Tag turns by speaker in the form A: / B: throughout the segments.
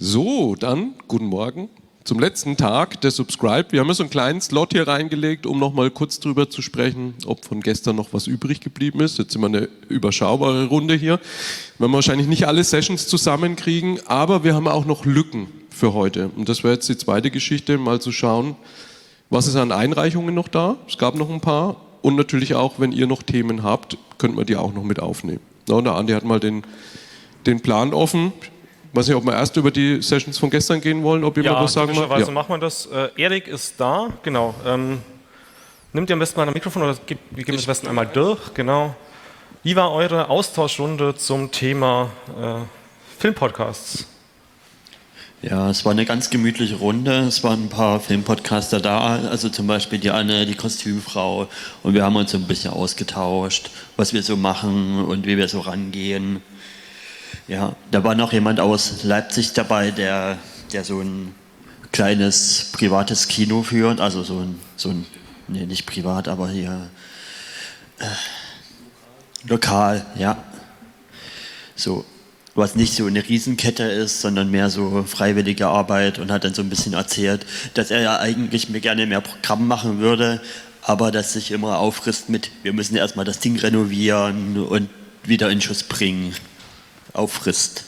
A: So, dann guten Morgen zum letzten Tag der Subscribe. Wir haben ja so einen kleinen Slot hier reingelegt, um noch mal kurz drüber zu sprechen, ob von gestern noch was übrig geblieben ist. Jetzt sind wir eine überschaubare Runde hier. Wir werden wahrscheinlich nicht alle Sessions zusammenkriegen, aber wir haben auch noch Lücken für heute. Und das wäre jetzt die zweite Geschichte, mal zu schauen, was ist an Einreichungen noch da. Es gab noch ein paar. Und natürlich auch, wenn ihr noch Themen habt, könnt man die auch noch mit aufnehmen. Na, und der Andi hat mal den Plan offen. Ich weiß nicht, ob wir erst über die Sessions von gestern gehen wollen, ob jemand was sagen will.
B: Ja, machen wir das. Erik ist da, genau. Nimmt ihr am besten mal ein Mikrofon oder wir gehen das am besten einmal durch, genau. Wie war eure Austauschrunde zum Thema Filmpodcasts?
C: Ja, es war eine ganz gemütliche Runde. Es waren ein paar Filmpodcaster da, also zum Beispiel die Anne, die Kostümfrau. Und wir haben uns so ein bisschen ausgetauscht, was wir so machen und wie wir so rangehen. Ja, da war noch jemand aus Leipzig dabei, der so ein kleines privates Kino führt, also nee, nicht privat, aber hier lokal, ja. So, was nicht so eine Riesenkette ist, sondern mehr so freiwillige Arbeit, und hat dann so ein bisschen erzählt, dass er ja eigentlich mir gerne mehr Programm machen würde, aber das sich immer auffrisst mit, wir müssen erstmal das Ding renovieren und wieder in Schuss bringen. Auffrisst.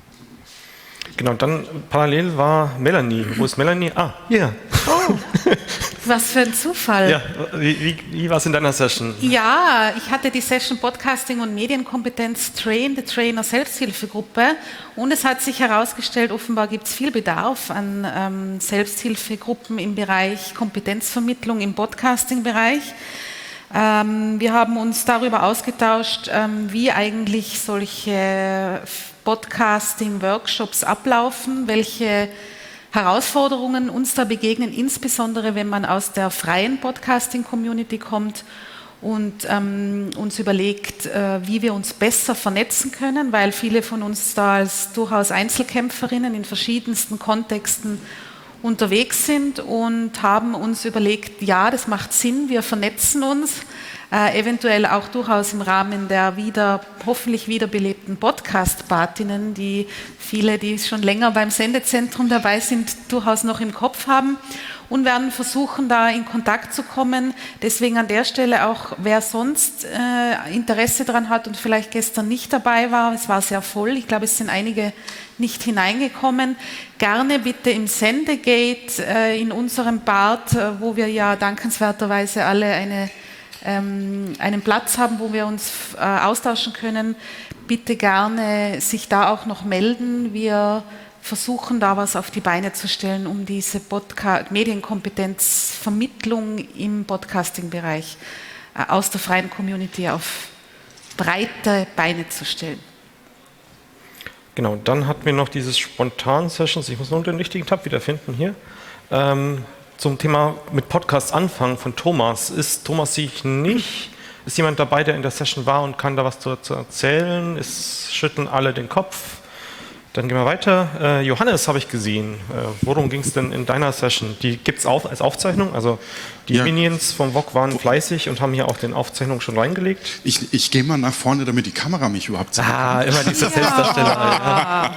B: Genau, dann parallel war Melanie. Wo ist Melanie? Ah, hier.
D: Oh, was für ein Zufall.
B: Ja, wie war es in deiner Session?
D: Ja, ich hatte die Session Podcasting und Medienkompetenz Train, the Trainer Selbsthilfegruppe, und es hat sich herausgestellt, offenbar gibt es viel Bedarf an Selbsthilfegruppen im Bereich Kompetenzvermittlung im Podcasting-Bereich. Wir haben uns darüber ausgetauscht, wie eigentlich solche Podcasting-Workshops ablaufen, welche Herausforderungen uns da begegnen, insbesondere wenn man aus der freien Podcasting-Community kommt und uns überlegt, wie wir uns besser vernetzen können, weil viele von uns da als durchaus Einzelkämpferinnen in verschiedensten Kontexten unterwegs sind, und haben uns überlegt, ja, das macht Sinn, wir vernetzen uns, eventuell auch durchaus im Rahmen der hoffentlich wiederbelebten Podcast-Partinnen, die viele, die schon länger beim Sendezentrum dabei sind, durchaus noch im Kopf haben, und werden versuchen, da in Kontakt zu kommen. Deswegen an der Stelle auch, wer sonst Interesse daran hat und vielleicht gestern nicht dabei war, es war sehr voll, ich glaube, es sind einige nicht hineingekommen, gerne bitte im Sendegate in unserem Bad, wo wir ja dankenswerterweise alle einen Platz haben, wo wir uns austauschen können, bitte gerne sich da auch noch melden. Wir versuchen da was auf die Beine zu stellen, um diese Medienkompetenzvermittlung im Podcasting-Bereich aus der freien Community auf breite Beine zu stellen.
B: Genau, dann hatten wir noch diese Spontan-Sessions, ich muss nur den richtigen Tab wiederfinden hier, zum Thema mit Podcasts anfangen von Thomas. Ist Thomas sich nicht? Ist jemand dabei, der in der Session war und kann da was zu erzählen? Schütteln alle den Kopf? Dann gehen wir weiter. Johannes habe ich gesehen. Worum ging es denn in deiner Session? Die gibt es auch als Aufzeichnung. Also die Minions vom VOG waren fleißig und haben hier auch den Aufzeichnungen schon reingelegt.
E: Ich gehe mal nach vorne, damit die Kamera mich überhaupt sieht.
B: Immer diese Selbstdarsteller.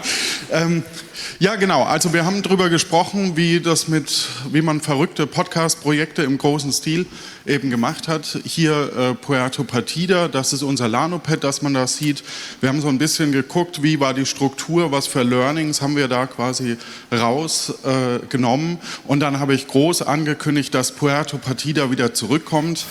E: Ja, genau. Also wir haben darüber gesprochen, wie man verrückte Podcast-Projekte im großen Stil eben gemacht hat. Hier Puerto Partida, das ist unser Lanopad, dass man das sieht. Wir haben so ein bisschen geguckt, wie war die Struktur, was für Learnings haben wir da quasi rausgenommen. Und dann habe ich groß angekündigt, dass Puerto Partida wieder zurückkommt.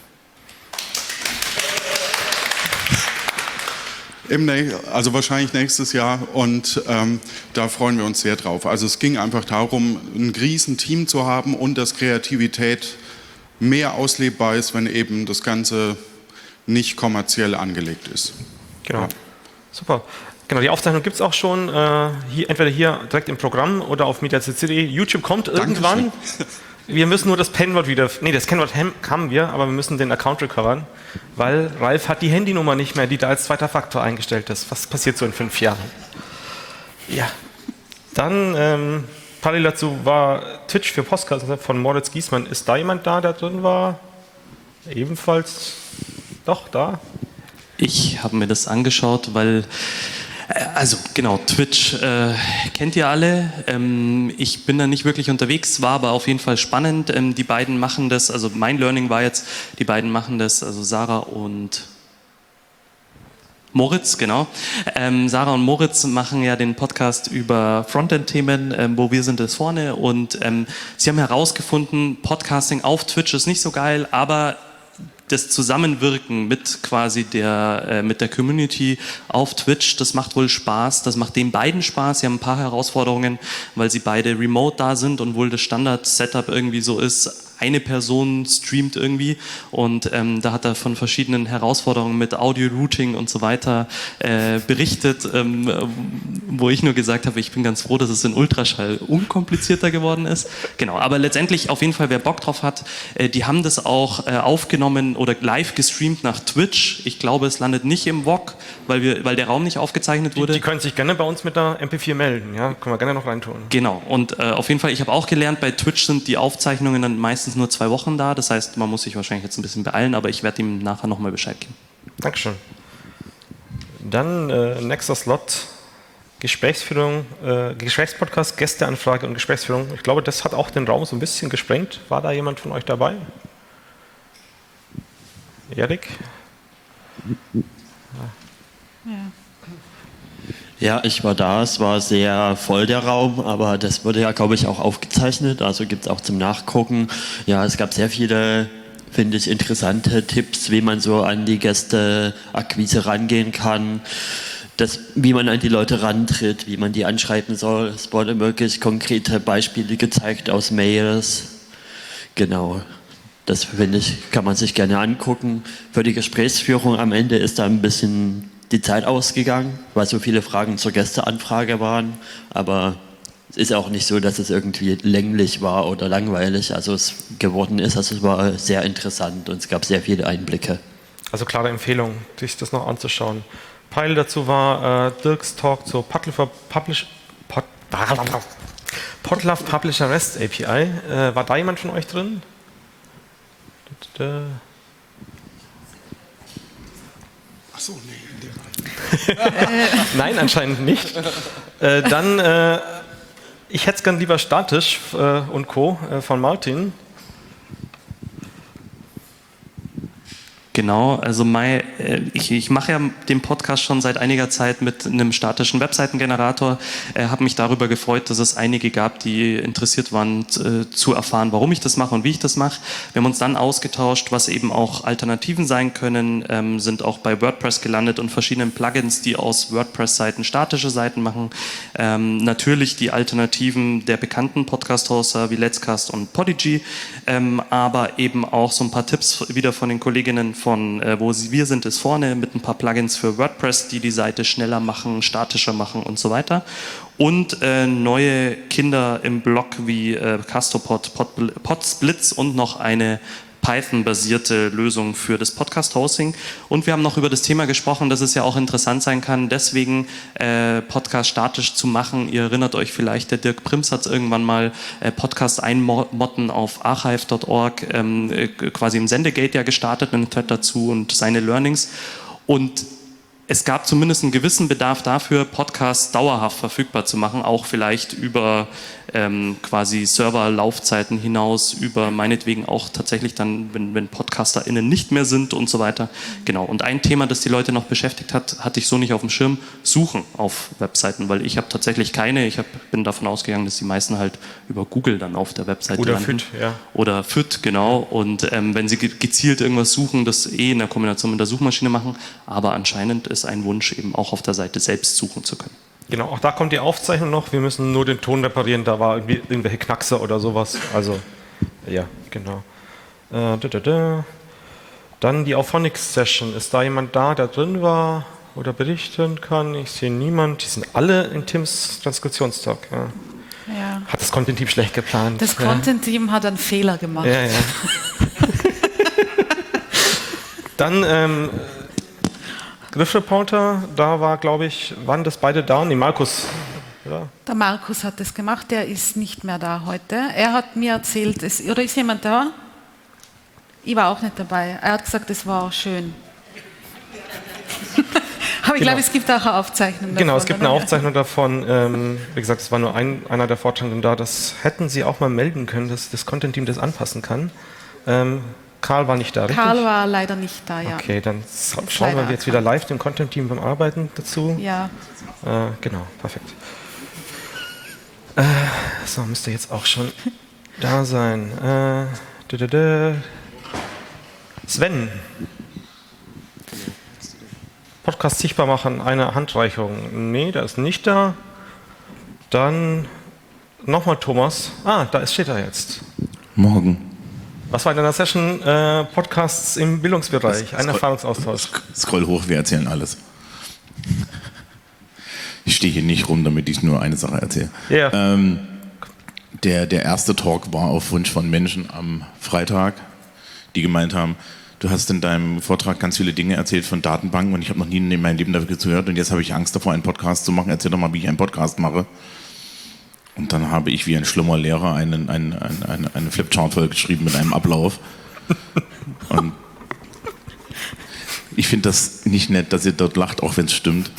E: Also wahrscheinlich nächstes Jahr, und da freuen wir uns sehr drauf. Also es ging einfach darum, ein riesen Team zu haben und dass Kreativität mehr auslebbar ist, wenn eben das Ganze nicht kommerziell angelegt ist.
B: Genau, ja. Super. Genau, die Aufzeichnung gibt es auch schon, entweder hier direkt im Programm oder auf mediaccc.de. YouTube kommt irgendwann. Wir müssen nur das Kennwort das Kennwort haben wir, aber wir müssen den Account recovern, weil Ralf hat die Handynummer nicht mehr, die da als zweiter Faktor eingestellt ist. Was passiert so in 5 Jahren? Ja, dann parallel dazu war Twitch für Podcast von Moritz Giesmann. Ist da jemand da, der drin war? Ebenfalls doch da?
F: Ich habe mir das angeschaut, weil Also genau, Twitch kennt ihr alle. Ich bin da nicht wirklich unterwegs, war aber auf jeden Fall spannend. Die beiden machen das, also mein Learning war jetzt, die beiden machen das, also Sarah und Moritz, genau. Sarah und Moritz machen ja den Podcast über Frontend-Themen, wo wir sind es vorne, und sie haben herausgefunden, Podcasting auf Twitch ist nicht so geil, aber das Zusammenwirken mit quasi mit der Community auf Twitch, das macht wohl Spaß, das macht den beiden Spaß. Sie haben ein paar Herausforderungen, weil sie beide remote da sind und wohl das Standard-Setup irgendwie so ist, eine Person streamt irgendwie, und da hat er von verschiedenen Herausforderungen mit Audio-Routing und so weiter berichtet, wo ich nur gesagt habe, ich bin ganz froh, dass es in Ultraschall unkomplizierter geworden ist. Genau, aber letztendlich auf jeden Fall, wer Bock drauf hat, die haben das auch aufgenommen oder live gestreamt nach Twitch. Ich glaube, es landet nicht im VOG, weil der Raum nicht aufgezeichnet wurde.
B: Die können sich gerne bei uns mit der MP4 melden, ja, können wir gerne noch reintun.
F: Genau, und auf jeden Fall, ich habe auch gelernt, bei Twitch sind die Aufzeichnungen dann meistens nur 2 Wochen da, das heißt, man muss sich wahrscheinlich jetzt ein bisschen beeilen, aber ich werde ihm nachher nochmal Bescheid geben.
B: Dankeschön. Dann nächster Slot, Gesprächsführung, Gesprächspodcast, Gästeanfrage und Gesprächsführung. Ich glaube, das hat auch den Raum so ein bisschen gesprengt. War da jemand von euch dabei? Erik?
C: Ja, ich war da, es war sehr voll der Raum, aber das wurde ja, glaube ich, auch aufgezeichnet, also gibt es auch zum Nachgucken. Ja, es gab sehr viele, finde ich, interessante Tipps, wie man so an die Gästeakquise rangehen kann, wie man an die Leute rantritt, wie man die anschreiben soll. Es wurden wirklich konkrete Beispiele gezeigt aus Mails. Genau, das finde ich, kann man sich gerne angucken. Für die Gesprächsführung am Ende ist da ein bisschen die Zeit ausgegangen, weil so viele Fragen zur Gästeanfrage waren, aber es ist auch nicht so, dass es irgendwie länglich war oder langweilig, also es geworden ist, also es war sehr interessant und es gab sehr viele Einblicke.
B: Also klare Empfehlung, sich das noch anzuschauen. Teil dazu war Dirks Talk zur Podlove Publisher REST API. War da jemand von euch drin?
E: Achso, nee.
B: Nein, anscheinend nicht. Dann, ich hätte es gern lieber statisch und Co. Von Martin.
F: Genau, also ich mache ja den Podcast schon seit einiger Zeit mit einem statischen Webseitengenerator, habe mich darüber gefreut, dass es einige gab, die interessiert waren zu erfahren, warum ich das mache und wie ich das mache. Wir haben uns dann ausgetauscht, was eben auch Alternativen sein können, sind auch bei WordPress gelandet und verschiedenen Plugins, die aus WordPress-Seiten statische Seiten machen. Natürlich die Alternativen der bekannten Podcast-Hoster wie Let's Cast und Podigy, aber eben auch so ein paar Tipps wieder von den Kolleginnen von wir sind es vorne, mit ein paar Plugins für WordPress, die die Seite schneller machen, statischer machen und so weiter. Und neue Kinder im Blog wie Castopod, Podsplitz und noch eine Python-basierte Lösung für das Podcast-Hosting. Und wir haben noch über das Thema gesprochen, dass es ja auch interessant sein kann, deswegen Podcast statisch zu machen. Ihr erinnert euch vielleicht, der Dirk Prims hat irgendwann mal Podcast einmotten auf archive.org, quasi im Sendegate ja gestartet, einen Thread dazu und seine Learnings. Und es gab zumindest einen gewissen Bedarf dafür, Podcasts dauerhaft verfügbar zu machen, auch vielleicht über quasi Serverlaufzeiten hinaus, über meinetwegen auch tatsächlich dann, wenn PodcasterInnen nicht mehr sind und so weiter. Genau. Und ein Thema, das die Leute noch beschäftigt hat, hatte ich so nicht auf dem Schirm, Suchen auf Webseiten, weil ich habe tatsächlich keine. Bin davon ausgegangen, dass die meisten halt über Google dann auf der Webseite
B: oder
F: landen.
B: FIT, ja.
F: Oder FIT, genau. Und wenn sie gezielt irgendwas suchen, das in der Kombination mit der Suchmaschine machen, aber anscheinend ist ein Wunsch, eben auch auf der Seite selbst suchen zu können.
B: Genau, auch da kommt die Aufzeichnung noch. Wir müssen nur den Ton reparieren, da war irgendwie irgendwelche Knackser oder sowas. Also, ja, genau. Dann die Auphonics-Session. Ist da jemand da, der drin war oder berichten kann? Ich sehe niemand. Die sind alle in Tims Transkriptionstag. Ja.
D: Ja.
B: Hat das Content-Team schlecht geplant?
D: Das Content-Team hat einen Fehler gemacht.
B: Ja, ja. Dann Griff Reporter, da war, glaube ich, waren das beide da? Nee, Markus. Ja.
D: Der Markus hat das gemacht, der ist nicht mehr da heute. Er hat mir erzählt, oder ist jemand da? Ich war auch nicht dabei. Er hat gesagt, es war schön. Aber ich glaube, es gibt auch eine Aufzeichnung davon.
B: Genau, es gibt eine
D: oder?
B: Aufzeichnung davon. Wie gesagt, es war nur einer der Vortragenden da. Das hätten Sie auch mal melden können, dass das Content-Team das anpassen kann. Karl war nicht da, richtig?
D: Karl war leider nicht da, ja.
B: Okay, dann schauen wir jetzt wieder live dem Content-Team beim Arbeiten dazu.
D: Ja.
B: Genau, perfekt. So, müsste jetzt auch schon da sein. Sven. Podcast sichtbar machen, eine Handreichung. Nee, der ist nicht da. Dann nochmal Thomas. Steht er jetzt.
G: Morgen.
B: Was war in deiner Session? Podcasts im Bildungsbereich, ein Erfahrungsaustausch.
G: Scroll hoch, wir erzählen alles. Ich stehe hier nicht rum, damit ich nur eine Sache erzähle.
B: Yeah.
G: Der erste Talk war auf Wunsch von Menschen am Freitag, die gemeint haben, du hast in deinem Vortrag ganz viele Dinge erzählt von Datenbanken und ich habe noch nie in meinem Leben dafür gehört und jetzt habe ich Angst davor, einen Podcast zu machen. Erzähl doch mal, wie ich einen Podcast mache. Und dann habe ich wie ein schlummer Lehrer eine Flipchart vollgeschrieben mit einem Ablauf. Und ich finde das nicht nett, dass ihr dort lacht, auch wenn es stimmt.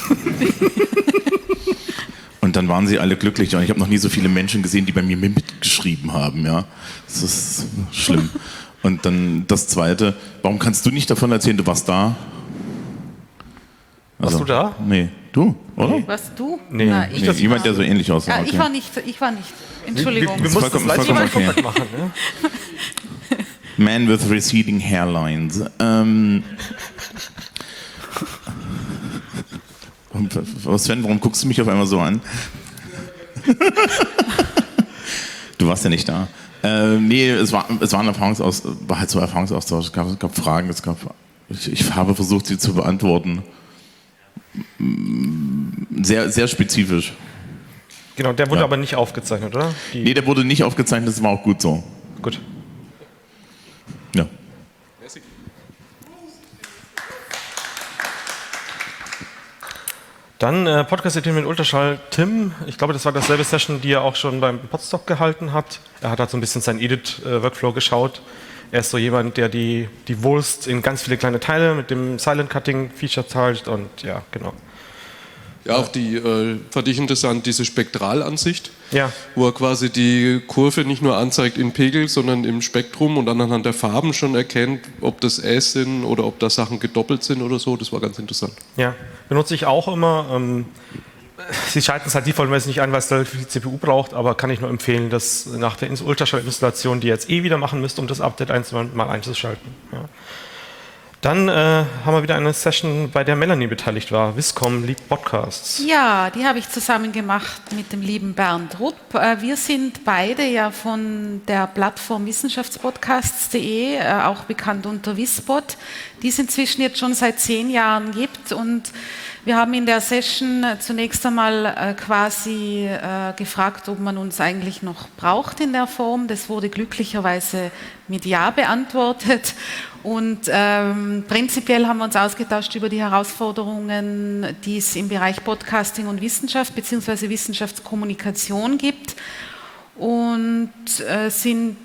G: Und dann waren sie alle glücklich und ich habe noch nie so viele Menschen gesehen, die bei mir mitgeschrieben haben. Ja, das ist schlimm. Und dann das Zweite, warum kannst du nicht davon erzählen, du warst da?
B: Warst du da?
G: Nee, du, oder?
B: Nee.
D: Was, du?
B: Nee,
D: Nein,
B: nicht
D: ich
B: das-
G: Jemand, der so ähnlich aussah.
D: Ja,
G: Okay.
D: ich war nicht. Entschuldigung.
B: Wir mussten das
G: Vollkommen-
B: live
G: vollkommen okay.
B: Kontakt machen. Ne?
G: Man with receding hairlines. Sven, warum guckst du mich auf einmal so an? Du warst ja nicht da. Nee, es war ein Erfahrungsaustausch. Es gab Fragen, ich habe versucht, sie zu beantworten. Sehr, sehr spezifisch.
B: Genau, der wurde
G: Ja.
B: aber nicht aufgezeichnet, oder?
G: Nee, der wurde nicht aufgezeichnet, das war auch gut so.
B: Gut.
G: Ja.
B: Dann Podcast-Idee mit Ultraschall Tim. Ich glaube, das war dasselbe Session, die er auch schon beim Podstock gehalten hat. Er hat halt so ein bisschen seinen Edit-Workflow geschaut. Er ist so jemand, der die Wurst in ganz viele kleine Teile mit dem Silent-Cutting-Feature teilt und ja, genau.
A: Ja, auch die fand ich interessant, diese Spektralansicht,
B: Ja,
A: wo er quasi die Kurve nicht nur anzeigt im Pegel, sondern im Spektrum und dann anhand der Farben schon erkennt, ob das Äs sind oder ob da Sachen gedoppelt sind oder so. Das war ganz interessant.
B: ja. Benutze ich auch immer. Sie schalten es halt defaultmäßig nicht ein, weil es da viel CPU braucht, aber kann ich nur empfehlen, das nach der Ultraschall-Installation, die ihr jetzt wieder machen müsst, um das Update mal einzuschalten. Ja. Dann haben wir wieder eine Session, bei der Melanie beteiligt war. Viscom liebt Podcasts.
D: Ja, die habe ich zusammen gemacht mit dem lieben Bernd Rupp. Wir sind beide ja von der Plattform wissenschaftspodcasts.de, auch bekannt unter Wispod, die es inzwischen jetzt schon seit 10 Jahren gibt. Und wir haben in der Session zunächst einmal quasi gefragt, ob man uns eigentlich noch braucht in der Form. Das wurde glücklicherweise mit Ja beantwortet. Und prinzipiell haben wir uns ausgetauscht über die Herausforderungen, die es im Bereich Podcasting und Wissenschaft bzw. Wissenschaftskommunikation gibt und sind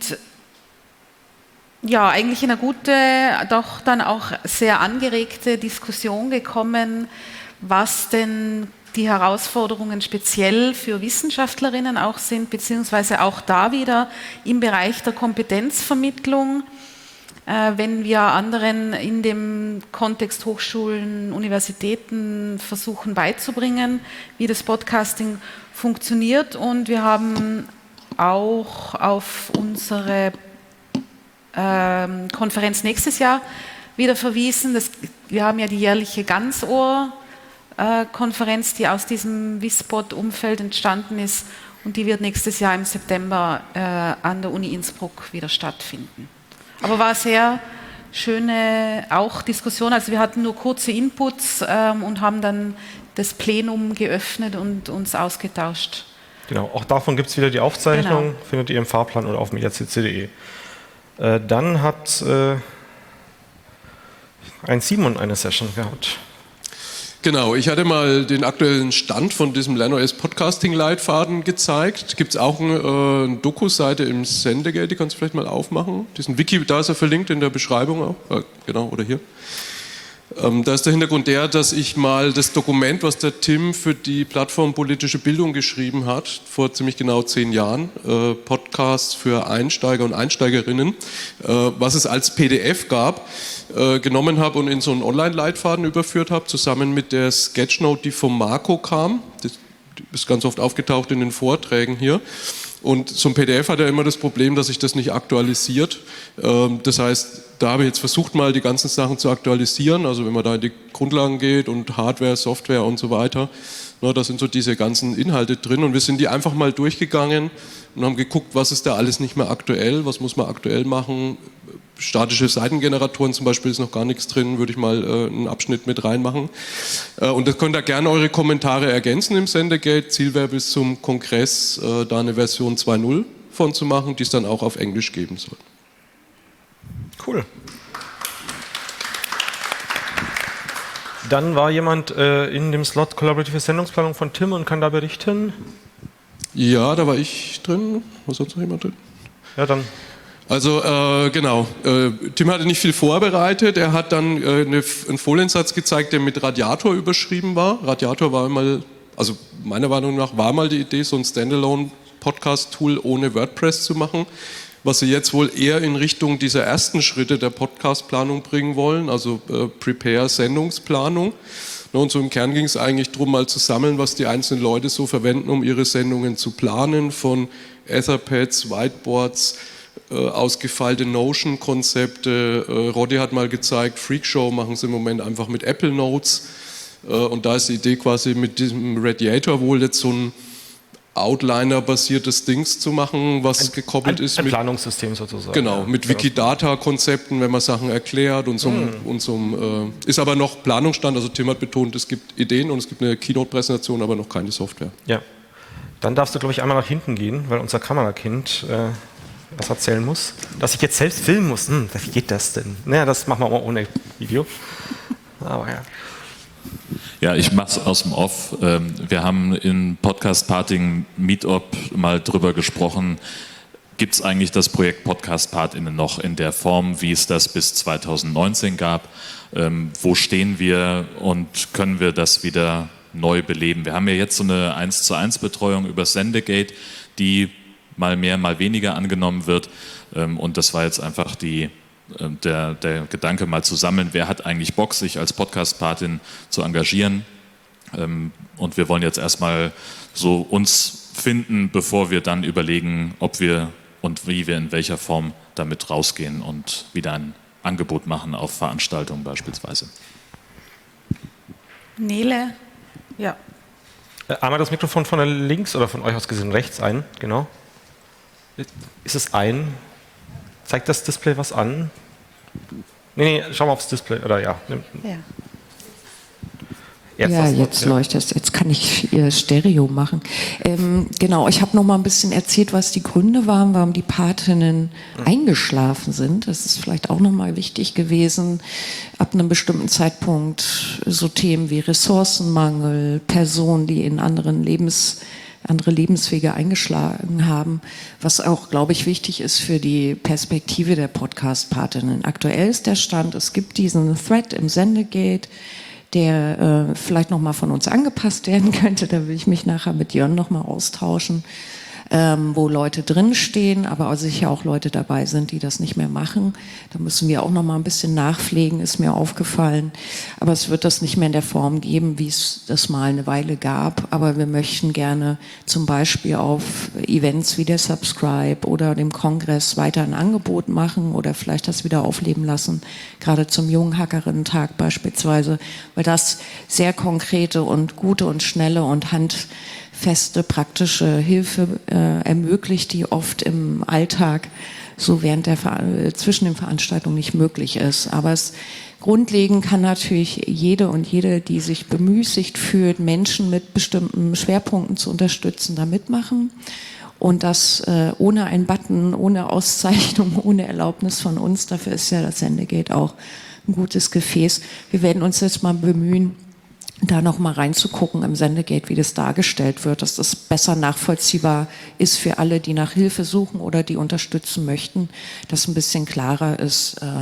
D: ja eigentlich in eine gute, doch dann auch sehr angeregte Diskussion gekommen, was denn die Herausforderungen speziell für Wissenschaftlerinnen auch sind, beziehungsweise auch da wieder im Bereich der Kompetenzvermittlung. Wenn wir anderen in dem Kontext Hochschulen, Universitäten versuchen beizubringen, wie das Podcasting funktioniert. Und wir haben auch auf unsere Konferenz nächstes Jahr wieder verwiesen. Wir haben ja die jährliche Ganzohr-Konferenz, die aus diesem Wispod-Umfeld entstanden ist. Und die wird nächstes Jahr im September an der Uni Innsbruck wieder stattfinden. Aber war sehr schöne auch Diskussion. Also wir hatten nur kurze Inputs und haben dann das Plenum geöffnet und uns ausgetauscht.
B: Genau, auch davon gibt es wieder die Aufzeichnung,
D: Genau.
B: findet ihr im Fahrplan oder auf mediacc.de. Dann hat ein Simon eine Session gehabt.
A: Genau, ich hatte mal den aktuellen Stand von diesem LernOS Podcasting-Leitfaden gezeigt. Gibt es auch eine Doku-Seite im Sendegate, die kannst du vielleicht mal aufmachen. Diesen Wiki, da ist er verlinkt in der Beschreibung auch. Genau, oder hier. Da ist der Hintergrund der, dass ich mal das Dokument, was der Tim für die Plattform Politische Bildung geschrieben hat, vor ziemlich genau 10 Jahren, Podcasts für Einsteiger und Einsteigerinnen, was es als PDF gab, genommen habe und in so einen Online-Leitfaden überführt habe, zusammen mit der Sketchnote, die vom Marco kam. Das ist ganz oft aufgetaucht in den Vorträgen hier. Und so ein PDF hat ja immer das Problem, dass sich das nicht aktualisiert. Das heißt, da habe ich jetzt versucht, mal die ganzen Sachen zu aktualisieren. Also wenn man da in die Grundlagen geht und Hardware, Software und so weiter, da sind so diese ganzen Inhalte drin. Und wir sind die einfach mal durchgegangen und haben geguckt, was ist da alles nicht mehr aktuell, was muss man aktuell machen. Statische Seitengeneratoren zum Beispiel ist noch gar nichts drin, würde ich mal einen Abschnitt mit reinmachen. Und das könnt ihr gerne eure Kommentare ergänzen im Sendegate. Ziel wäre bis zum Kongress da eine Version 2.0 von zu machen, die es dann auch auf Englisch geben soll.
B: Cool. Dann war jemand in dem Slot Kollaborative Sendungsplanung von Tim und kann da berichten.
A: Ja, da war ich drin. War sonst noch jemand drin?
B: Ja, dann.
A: Also genau, Tim hatte nicht viel vorbereitet, er hat dann einen Foliensatz gezeigt, der mit Radiator überschrieben war. Radiator war mal, also meiner Meinung nach war mal die Idee, so ein Standalone-Podcast-Tool ohne WordPress zu machen, was sie jetzt wohl eher in Richtung dieser ersten Schritte der Podcast-Planung bringen wollen, also Prepare-Sendungsplanung. Und so im Kern ging es eigentlich darum, mal zu sammeln, was die einzelnen Leute so verwenden, um ihre Sendungen zu planen, von Etherpads, Whiteboards, ausgefeilte Notion-Konzepte. Roddy hat mal gezeigt, Freakshow machen sie im Moment einfach mit Apple Notes. Und da ist die Idee quasi mit diesem Radiator wohl jetzt so ein Outliner-basiertes Dings zu machen, was gekoppelt ist
B: ein
A: mit
B: Planungssystem sozusagen.
A: Genau, mit Wikidata-Konzepten, wenn man Sachen erklärt und ist aber noch Planungsstand. Also Tim hat betont, es gibt Ideen und es gibt eine Keynote-Präsentation, aber noch keine Software.
B: Ja. Dann darfst du, glaube ich, einmal nach hinten gehen, weil unser Kamerakind was erzählen muss. Dass ich jetzt selbst filmen muss. Wie geht das denn? Naja, das machen wir mal ohne Video. Aber ja.
H: Ja, ich mache es aus dem Off. Wir haben in Podcast Parting Meetup mal drüber gesprochen, gibt es eigentlich das Projekt Podcast Partinnen noch in der Form, wie es das bis 2019 gab? Wo stehen wir und können wir das wieder neu beleben? Wir haben ja jetzt so eine 1:1 Betreuung über Sendegate, die mal mehr, mal weniger angenommen wird. Und das war jetzt einfach der Gedanke, mal zu sammeln, wer hat eigentlich Bock, sich als Podcast-Patin zu engagieren. Und wir wollen jetzt erstmal so uns finden, bevor wir dann überlegen, ob wir und wie wir in welcher Form damit rausgehen und wieder ein Angebot machen auf Veranstaltungen beispielsweise.
D: Nele, ja.
B: Einmal das Mikrofon von links oder von euch aus gesehen rechts ein, genau. Ist es ein? Zeigt das Display was an? Nee, schau mal aufs Display, oder ja.
I: Ja, jetzt leuchtet es. Jetzt kann ich Stereo machen. Genau, ich habe noch mal ein bisschen erzählt, was die Gründe waren, warum die Patinnen eingeschlafen sind. Das ist vielleicht auch noch mal wichtig gewesen. Ab einem bestimmten Zeitpunkt so Themen wie Ressourcenmangel, Personen, die in andere Lebenswege eingeschlagen haben, was auch, glaube ich, wichtig ist für die Perspektive der Podcast-Patinnen. Aktuell ist der Stand, es gibt diesen Thread im Sendegate, der vielleicht nochmal von uns angepasst werden könnte. Da will ich mich nachher mit Jörn nochmal austauschen, wo Leute drinstehen, aber auch sicher auch Leute dabei sind, die das nicht mehr machen. Da müssen wir auch nochmal ein bisschen nachpflegen, ist mir aufgefallen. Aber es wird das nicht mehr in der Form geben, wie es das mal eine Weile gab. Aber wir möchten gerne zum Beispiel auf Events wie der Subscribe oder dem Kongress weiter ein Angebot machen oder vielleicht das wieder aufleben lassen, gerade zum Junghackerinnen-Tag beispielsweise, weil das sehr konkrete und gute und schnelle und handfeste, praktische Hilfe ermöglicht, die oft im Alltag so zwischen den Veranstaltungen nicht möglich ist. Aber grundlegend kann natürlich jede und jede, die sich bemüßigt fühlt, Menschen mit bestimmten Schwerpunkten zu unterstützen, da mitmachen. Und das ohne einen Button, ohne Auszeichnung, ohne Erlaubnis von uns. Dafür ist ja das Sendegate auch ein gutes Gefäß. Wir werden uns jetzt mal bemühen, da noch mal reinzugucken im Sendegate, wie das dargestellt wird, dass das besser nachvollziehbar ist für alle, die nach Hilfe suchen oder die unterstützen möchten, dass ein bisschen klarer ist,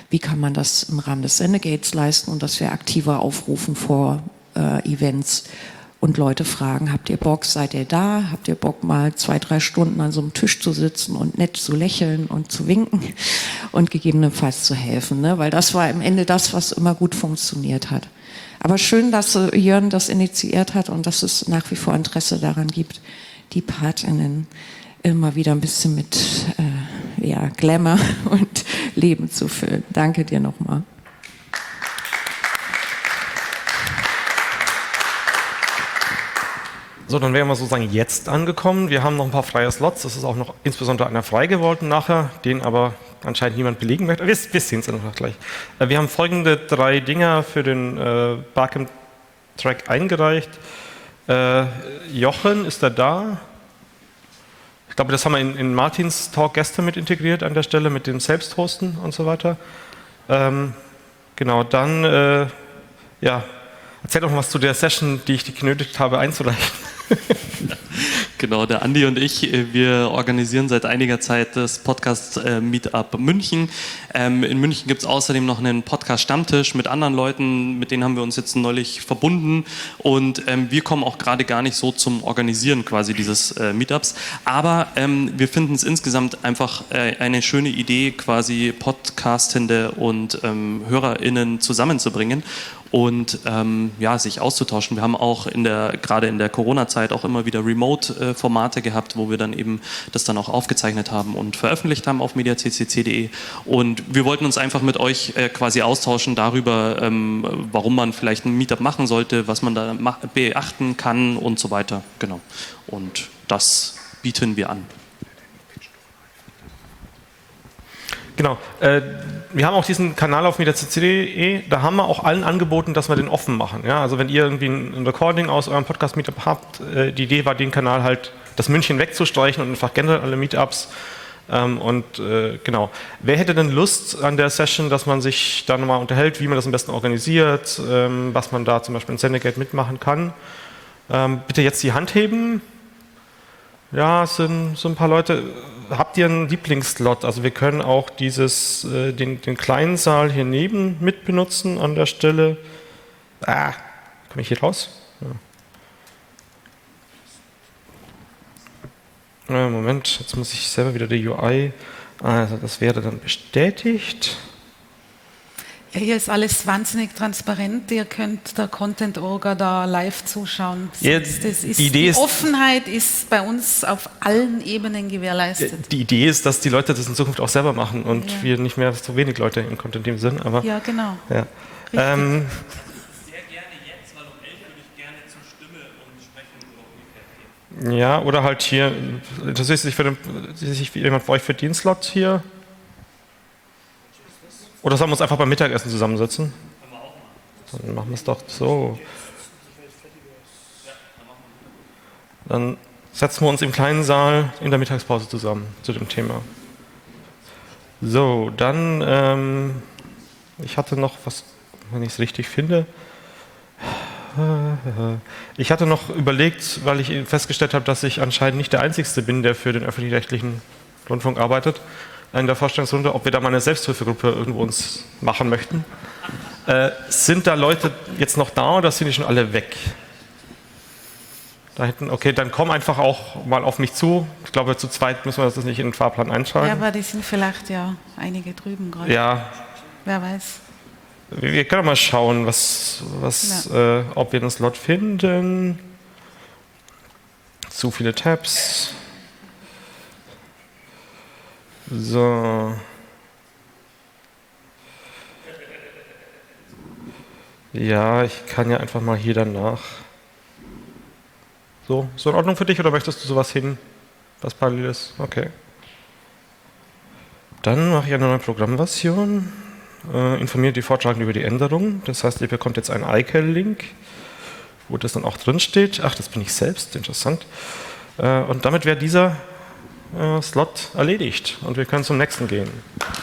I: wie kann man das im Rahmen des Sendegates leisten und dass wir aktiver aufrufen vor Events und Leute fragen, habt ihr Bock, seid ihr da? Habt ihr Bock, mal 2-3 Stunden an so einem Tisch zu sitzen und nett zu lächeln und zu winken und gegebenenfalls zu helfen, ne? Weil das war am Ende das, was immer gut funktioniert hat. Aber schön, dass Jörn das initiiert hat und dass es nach wie vor Interesse daran gibt, die PartInnen immer wieder ein bisschen mit Glamour und Leben zu füllen. Danke dir nochmal.
B: So, dann wären wir sozusagen jetzt angekommen. Wir haben noch ein paar freie Slots. Es ist auch noch insbesondere einer frei geworden nachher, den aber anscheinend niemand belegen möchte. Wir sehen es noch gleich. Wir haben folgende 3 Dinger für den Barcamp-Track eingereicht. Jochen, ist er da? Ich glaube, das haben wir in Martins Talk gestern mit integriert an der Stelle, mit dem Selbsthosten und so weiter. Genau, dann, erzähl doch mal was zu der Session, die ich dich genötigt habe einzureichen.
F: Genau, der Andi und ich, wir organisieren seit einiger Zeit das Podcast Meetup München. In München gibt es außerdem noch einen Podcast-Stammtisch mit anderen Leuten, mit denen haben wir uns jetzt neulich verbunden und wir kommen auch gerade gar nicht so zum Organisieren quasi dieses Meetups, aber wir finden es insgesamt einfach eine schöne Idee, quasi Podcastende und HörerInnen zusammenzubringen und sich auszutauschen. Wir haben auch gerade in der Corona-Zeit auch immer wieder Remote-Formate gehabt, wo wir dann eben das dann auch aufgezeichnet haben und veröffentlicht haben auf mediaccc.de. Und wir wollten uns einfach mit euch quasi austauschen darüber, warum man vielleicht ein Meetup machen sollte, was man da beachten kann und so weiter. Genau. Und das bieten wir an.
B: Genau. Wir haben auch diesen Kanal auf mediaccc.de, da haben wir auch allen angeboten, dass wir den offen machen. Ja? Also wenn ihr irgendwie ein Recording aus eurem Podcast-Meetup habt, die Idee war, den Kanal halt, das München wegzustreichen und einfach generell alle Meetups. Genau. Wer hätte denn Lust an der Session, dass man sich da nochmal unterhält, wie man das am besten organisiert, was man da zum Beispiel in Sendegate mitmachen kann? Bitte jetzt die Hand heben. Ja, es sind so ein paar Leute. Habt ihr einen Lieblingsslot? Also wir können auch den kleinen Saal hier neben mit benutzen an der Stelle. Komme ich hier raus? Ja. Moment, jetzt muss ich selber wieder die UI. Also das wäre dann bestätigt.
D: Ja, hier ist alles wahnsinnig transparent. Ihr könnt der Content-Orga da live zuschauen.
B: Ja,
D: die Offenheit ist bei uns auf allen Ebenen gewährleistet.
B: Die Idee ist, dass die Leute das in Zukunft auch selber machen und wir nicht mehr so wenig Leute im Content-Team sind. Aber,
D: ja, genau.
B: Ja.
F: Sehr gerne jetzt, weil um 11 würde ich gerne zur Stimme und sprechen oder umgekehrt gehen.
B: Ja, oder halt hier, interessiert sich jemand für euch für den Slot hier? Oder sollen wir uns einfach beim Mittagessen zusammensetzen? Dann machen wir es doch so. Dann setzen wir uns im kleinen Saal in der Mittagspause zusammen zu dem Thema. So, dann, ich hatte noch was, wenn ich es richtig finde. Ich hatte noch überlegt, weil ich festgestellt habe, dass ich anscheinend nicht der Einzige bin, der für den öffentlich-rechtlichen Rundfunk arbeitet, in der Vorstellungsrunde, ob wir da mal eine Selbsthilfegruppe irgendwo uns machen möchten. Sind da Leute jetzt noch da oder sind die schon alle weg? Da hinten, okay, dann komm einfach auch mal auf mich zu. Ich glaube, zu zweit müssen wir das nicht in den Fahrplan einschreiben.
D: Ja, aber die sind vielleicht ja einige drüben gerade.
B: Ja.
D: Wer weiß.
B: Wir können mal schauen, ob wir einen Slot finden. Zu viele Tabs. So. Ja, ich kann ja einfach mal hier danach. So, ist in Ordnung für dich oder möchtest du sowas hin, was parallel ist? Okay. Dann mache ich eine neue Programmversion. Informiert die Vortragenden über die Änderungen. Das heißt, ihr bekommt jetzt einen iCal-Link, wo das dann auch drin steht. Ach, das bin ich selbst, interessant. Und damit wäre dieser Slot erledigt und wir können zum nächsten gehen.